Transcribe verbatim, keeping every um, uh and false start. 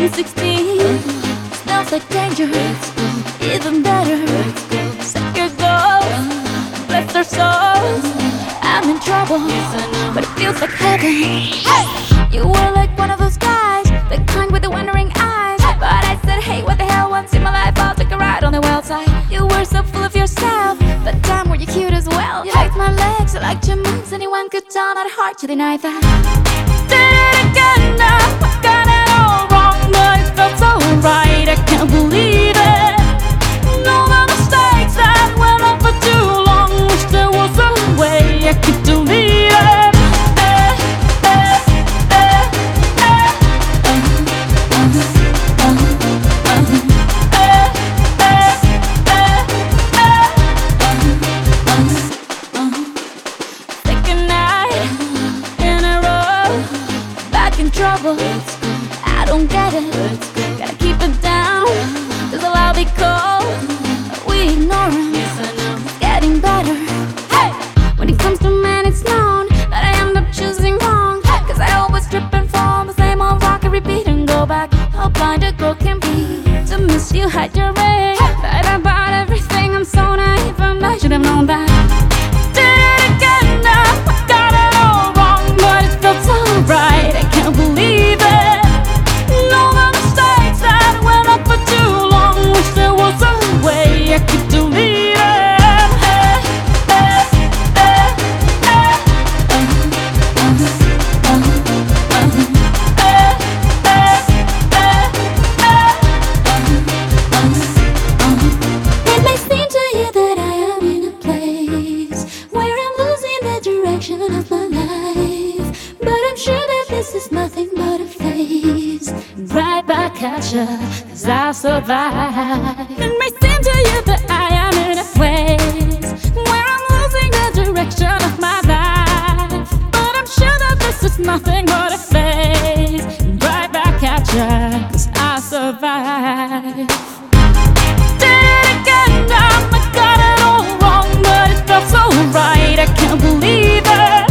I'm sixteen, smells like danger. Even better, set your goals, bless their souls. I'm in trouble, but it feels like heaven. Hey! You were like one of those guys, the kind with the wondering eyes. But I said, hey, what the hell, once in my life I'll take a ride on the wild side. You were so full of yourself, but damn, were you cute as well. You liked my legs, you liked your moves. Anyone could tell, not hard to deny that. Did it again now, I got it all wrong, but it felt so right, I can't believe it. All the mistakes that went on for too long, wish there was a way I could delete it. Trouble, I don't get it. Gotta keep it down, cause I'll be cold. We ignore him, it's getting better. Hey! When it comes to men, it's known that I end up choosing wrong, cause I always trip and fall, the same old rock I repeat and go back. How blind a girl can be to miss you, hide your ring. Fight about everything, I'm so naive, and I should have known that. Did it again now, I got it all wrong, but it felt so right, I can't believe it. All the mistakes that went on for too long, wish there was a way I could delete it. Hey, hey, hey, hey. Uh, uh, uh, uh, hey, hey, hey, hey. Uh, uh, uh. It may seem to you that I am in a place where I'm losing the direction of my life, but I'm sure that this is nothing but a phase. Right back at you, cause I'll survive. It may seem to you that I am in a place where I'm losing the direction of my life, but I'm sure that this is nothing but a phase. Right back at you, cause I'll survive. Did it again now, I got it all wrong, but it felt so right, I can't believe it.